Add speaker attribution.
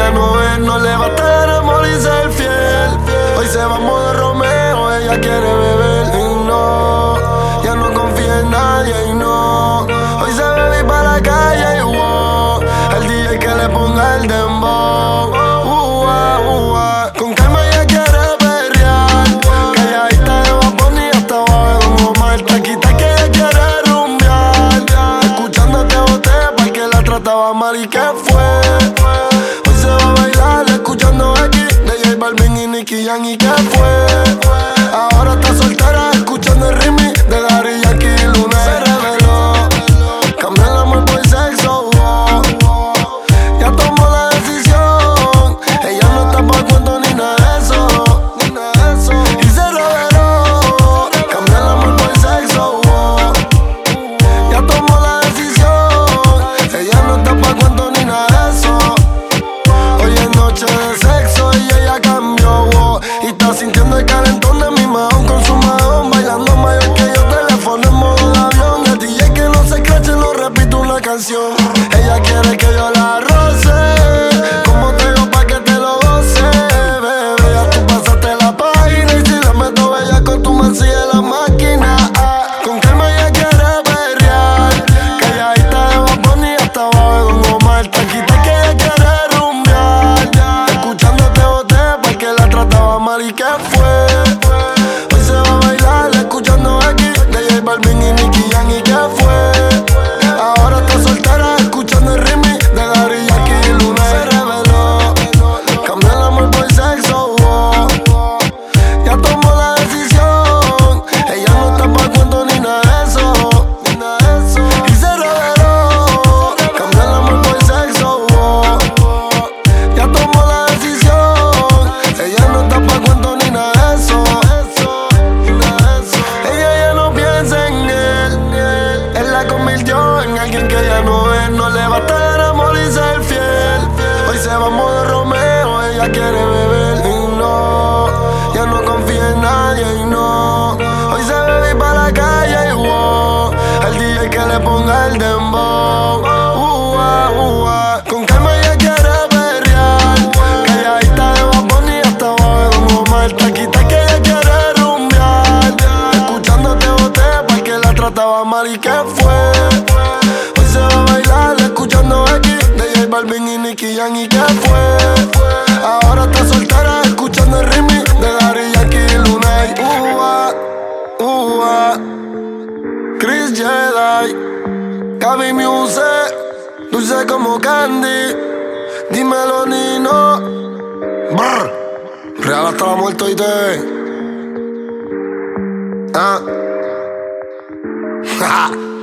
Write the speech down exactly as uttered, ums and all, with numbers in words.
Speaker 1: ya no es, no le va a estar amor y ser fiel. Hoy se va a modo Romeo, ella quiere beber y no, ya no confía en nadie y no. Hoy se bebe para la calle y wow, el D J que le ponga el dembow. Uh, uh, uh, uh. Con calma ella quiere perrear, calladita de Bad Bunny hasta abajo de Don Omar. Taquita que ella quiere rumbear, escuchándote boté pa' que la trataba mal y que fue. Hoy se va a bailar escuchando X de J Balvin y Nicky Jam y que fue. Ahora está soltera escuchando el remix de Daddy Yankee y Luna. Se reveló, cambió el amor por sexo, oh. Ya tomó la decisión, ella no está pa' cuento ni nada de eso, ni nada de eso. Y se reveló, cambió el amor por sexo, oh. Ya tomó la decisión, ella no está pa' cuento ni nada de eso. Hoy es noche de sexo y ella cambió, oh. Y está sintiendo el calentón de mi mahón con su mahón, bailando mayor que yo, teléfono en modo de avión. El D J que no se crache, no repito una canción. Ella quiere que yo la roce, como te digo pa' que te lo goce, bebé. Ya tú pasaste la página y si la meto bella con tu man sigue la máquina. Ah, con calma ella quiere perrear, calladita de Bad Bunny hasta abajo de Don Omar. Taquita que ella quiere rumbear, escuchándote boté pa' que la trataba mal y que fue. Hoy se va a bailar escuchando X de J Balvin y Nicky Jam y que fue. Ahora está soltera escuchando el remix de Daddy Yankee y Luna. Se reveló, cambió el amor por sexo, oh. Ya tomó la decisión, ella no está pa' cuento ni nada de eso, ni nada de eso. Y se reveló, cambió el amor por sexo, oh. Ya tomó la decisión, ella no está pa' cuento ni nada de eso, ni nada de eso. Ella ya no piensa en él, él la convirtió en alguien que ya no es. No le va a estar amor y ser fiel. Hoy se va a modo Romeo, ella quiere beber y no, ya no confía en nadie y no. Hoy se bebe para la calle y wow, el D J que le ponga el dembow. Uh, uh, uh, uh. Con calma ella quiere perrear, calladita de Bad Bunny hasta abajo de Don Omar. Taquita que ella quiere rumbear, escuchándote boté pa' que la trataba mal y que fue. Hoy se va a bailar escuchando X de J Balvin y Nicky Jam y que fue. Ahora está soltera escuchando el remix de Daddy Yankee y Luna. Y uh, uh, uh, Chris Jedi, Gaby Music, dulce como candy. Dímelo Nino, brr, real hasta la muerte y te. Ah.